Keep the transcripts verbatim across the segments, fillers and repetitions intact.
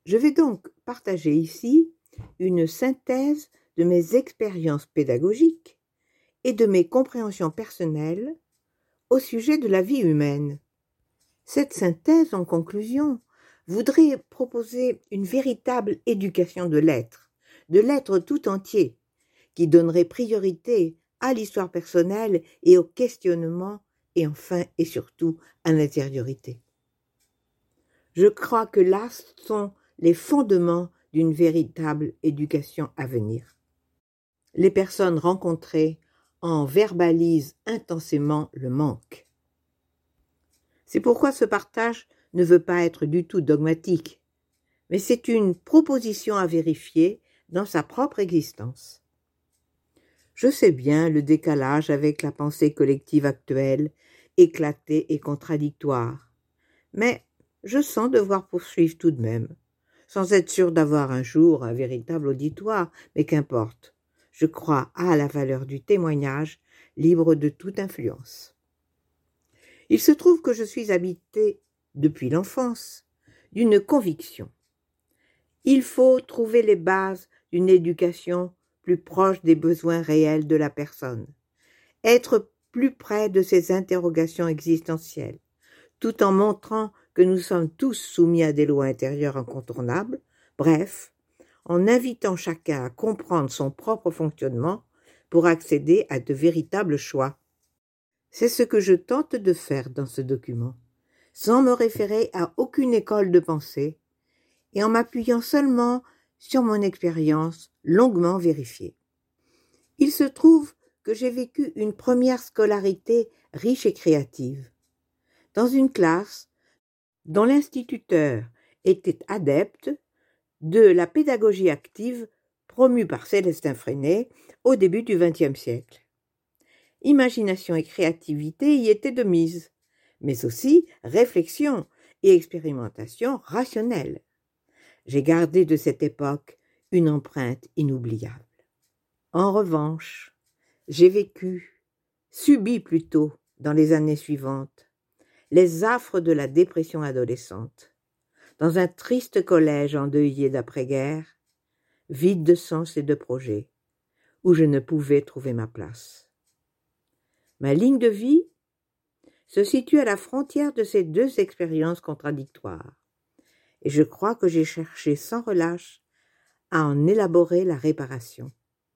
Je vais donc partager ici une synthèse de mes expériences pédagogiques et de mes compréhensions personnelles au sujet de la vie humaine. Cette synthèse, en conclusion, voudrait proposer une véritable éducation de l'être, de l'être tout entier, qui donnerait priorité à l'histoire personnelle et au questionnement, et enfin et surtout à l'intériorité. Je crois que là sont les fondements d'une véritable éducation à venir. Les personnes rencontrées en verbalisent intensément le manque. C'est pourquoi ce partage ne veut pas être du tout dogmatique, mais c'est une proposition à vérifier dans sa propre existence. Je sais bien le décalage avec la pensée collective actuelle, éclatée et contradictoire, mais je sens devoir poursuivre tout de même, sans être sûr d'avoir un jour un véritable auditoire, mais qu'importe, je crois à la valeur du témoignage, libre de toute influence. Il se trouve que je suis habité, depuis l'enfance, d'une conviction. Il faut trouver les bases d'une éducation plus proche des besoins réels de la personne, être plus près de ses interrogations existentielles, tout en montrant que nous sommes tous soumis à des lois intérieures incontournables, bref, en invitant chacun à comprendre son propre fonctionnement pour accéder à de véritables choix. C'est ce que je tente de faire dans ce document, sans me référer à aucune école de pensée et en m'appuyant seulement sur mon expérience longuement vérifiée. Il se trouve que j'ai vécu une première scolarité riche et créative. Dans une classe dont l'instituteur était adepte de la pédagogie active promue par Célestin Freinet au début du vingtième siècle. Imagination et créativité y étaient de mise, mais aussi réflexion et expérimentation rationnelle. J'ai gardé de cette époque une empreinte inoubliable. En revanche, j'ai vécu, subi plutôt, dans les années suivantes, les affres de la dépression adolescente, dans un triste collège endeuillé d'après-guerre, vide de sens et de projets, où je ne pouvais trouver ma place. Ma ligne de vie se situe à la frontière de ces deux expériences contradictoires, et je crois que j'ai cherché sans relâche à en élaborer la réparation.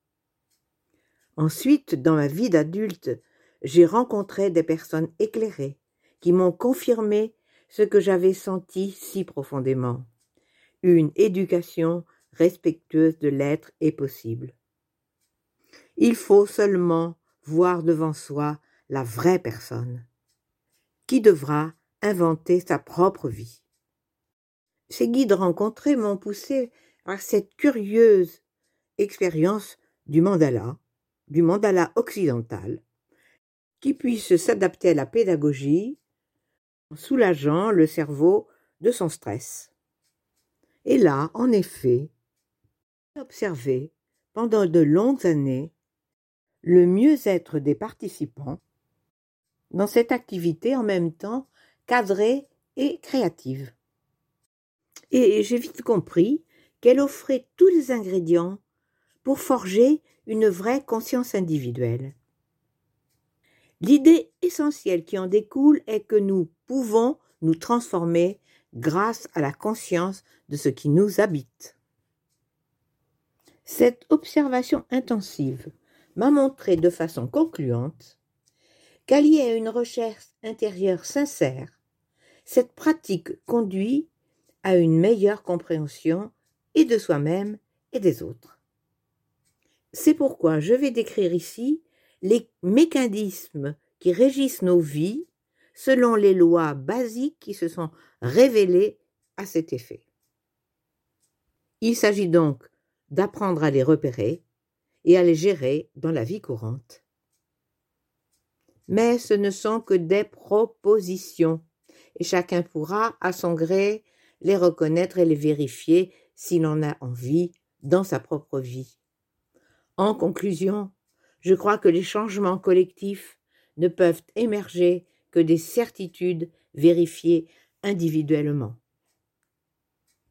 Ensuite, dans ma vie d'adulte, j'ai rencontré des personnes éclairées qui m'ont confirmé ce que j'avais senti si profondément. Une éducation respectueuse de l'être est possible. Il faut seulement voir devant soi la vraie personne, qui devra inventer sa propre vie. Ces guides rencontrés m'ont poussé à cette curieuse expérience du mandala, du mandala occidental, qui puisse s'adapter à la pédagogie en soulageant le cerveau de son stress. Et là, en effet, j'ai observé pendant de longues années le mieux-être des participants dans cette activité en même temps cadrée et créative. Et j'ai vite compris qu'elle offrait tous les ingrédients pour forger une vraie conscience individuelle. L'idée essentielle qui en découle est que nous pouvons nous transformer grâce à la conscience de ce qui nous habite. Cette observation intensive m'a montré de façon concluante qu'alliée à une recherche intérieure sincère, cette pratique conduit à une meilleure compréhension et de soi-même et des autres. C'est pourquoi je vais décrire ici les mécanismes qui régissent nos vies selon les lois basiques qui se sont révélées à cet effet. Il s'agit donc d'apprendre à les repérer et à les gérer dans la vie courante. Mais ce ne sont que des propositions, et chacun pourra, à son gré, les reconnaître et les vérifier s'il en a envie dans sa propre vie. En conclusion, je crois que les changements collectifs ne peuvent émerger que des certitudes vérifiées individuellement.